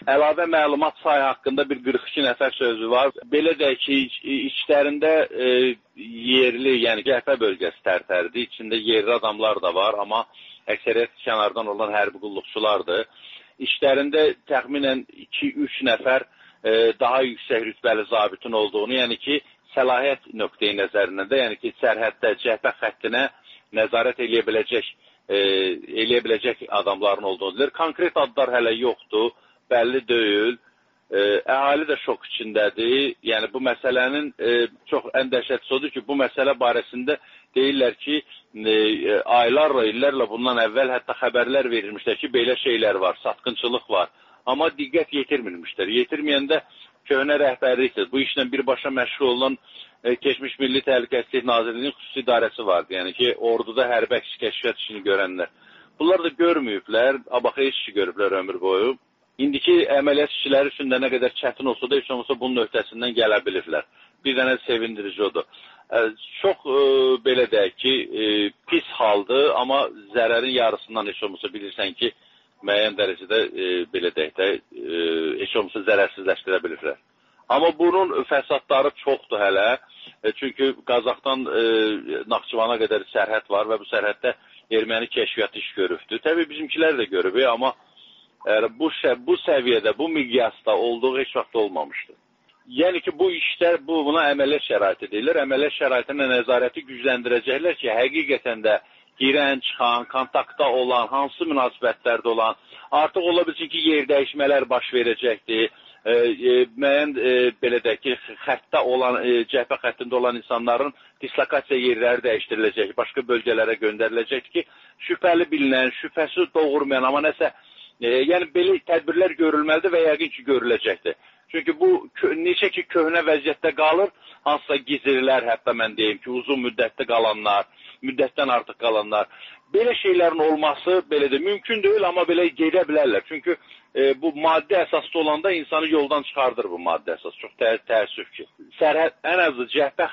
Əlavə məlumat sayı haqqında bir 42 nəfər sözü var. Belə də ki, içlərində yerli, yəni cəbhə bölgəsi tərtərdir. İçində yerli adamlar da var, amma əksəriyyət kənardan olan hərbi qulluqçulardır. İçlərində təxminən 2-3 nəfər daha yüksək rütbəli zabitin olduğunu, yəni ki, səlahiyyət nöqteyi nəzərindən də, yəni ki, sərhəddə cəbhə xəttinə nəzarət eləyə biləcək adamların olduğunu deyir. Konkret adlar hələ yoxdur, bəlli deyil. Əhali də şok içindədir. Yəni, bu məsələnin çox ən dəhşətlisi odur ki, bu məsələ barəsində deyirlər ki, aylarla, illərlə bundan əvvəl hətta xəbərlər verilmişlər ki, belə şeylər var, satqınçılıq var. Amma diqqət yetirmirmişlər. Yetirməyəndə köhnə rəhbərlikdir. Bu işlə birbaşa məşğul olan keçmiş Milli Təhlükəsizlik Nazirliyinin xüsusi idarəsi vardı. Yəni ki, orduda hərbi əks kəşfiyyat işini görənlər. Bunlar da görməyiblər, abaxı işi görüblər ömür boyu. İndiki əməliyyat işçiləri üçün də nə qədər çətin olsa da, heç olmasa bunun öhdəsindən gələ bilirlər. Bir dənə sevindirici odur. Çox, belə deyək ki, pis haldır, amma zərərin yarısından heç olmasa bilirsən ki, müəyyən dərəcədə, belə deyək də, heç olmasa zərərsizləşdirə bilirlər. Amma bunun fəsadları çoxdur hələ. Çünki Qazaxdan Naxçıvana qədər sərhəd var və bu sərhəddə erməni kəşfiyyatı iş görübdür. Təbii bizimkilər də görüb, amma bu səviyyədə, bu miqyasda olduğu heç vaxt olmamışdır. Yəni ki, bu işlər buna əməliyyat şəraiti deyilir. Əməliyyat şəraitinə nəzarəti gücləndirəcəklər ki, həqiqətən də girən, çıxan, kontaktda olan, hansı münasibətlərdə olan, artıq ola bilsin ki, yer dəyişmələr baş verəcəkdir. Müəyyən, belə deyək ki, xəttdə olan, cəbhə xəttində olan insanların dislokasiya yerləri dəyişdiriləcək, başqa bölgələrə göndəriləcək ki, şübhəli bilinən, şübhəsi doğurmayan, amma nəsə, yəni belə tədbirlər görülməlidir və yəqin ki, görüləcəkdir. Çünki bu, neçə ki, köhnə vəziyyətdə qalır, hansısa gizirlər, hətta mən deyim ki, uzun müddətdə qalanlar, müddətdən artıq qalanlar. Belə şeylərin olması belə də mümkün deyil, amma belə gedə bilərlər. Çünki bu maddi əsaslı olanda insanı yoldan çıxardır bu maddi əsas. Çox təəssüf ki. Sərhəd ən azı cəbhə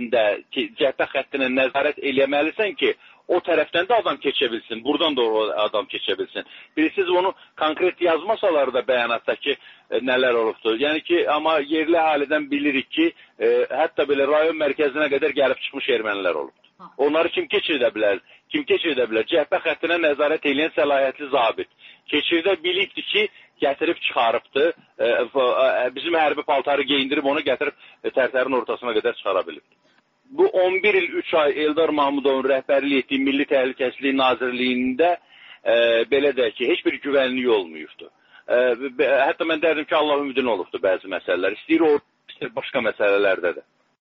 xəttinə nəzarət eləməlisən ki, o tərəfdən də adam keçə bilsin, buradan da adam keçə bilsin. Bilirsiniz, onu konkret yazmasalar da bəyanatda ki, nələr olubdur. Yəni ki, amma yerli əhalidən bilirik ki, hətta belə rayon mərkəzinə qədər gəlib çıxmış ermənilər olubdur. Onları kim keçirdə bilər? Kim keçirdə bilər? Cəbhə xəttinə nəzarət edən səlahiyyətli zabit. Keçirdə bilibdir ki, gətirib çıxarıbdır, bizim hərbi paltarı geyindirib onu gətirib tərtərin ortasına qədər çıxara bilibdir. Bu 11 il 3 ay Eldar Mahmudovun rəhbərlik etdiyi Milli Təhlükəsizlik Nazirliyində belə deyək ki, heç bir güvənlik olmayıbdır. Hətta mən derdim ki, Allah ümidin olubdur bəzi məsələlər. İstəyir o, istəyir başqa məsələlərdə də.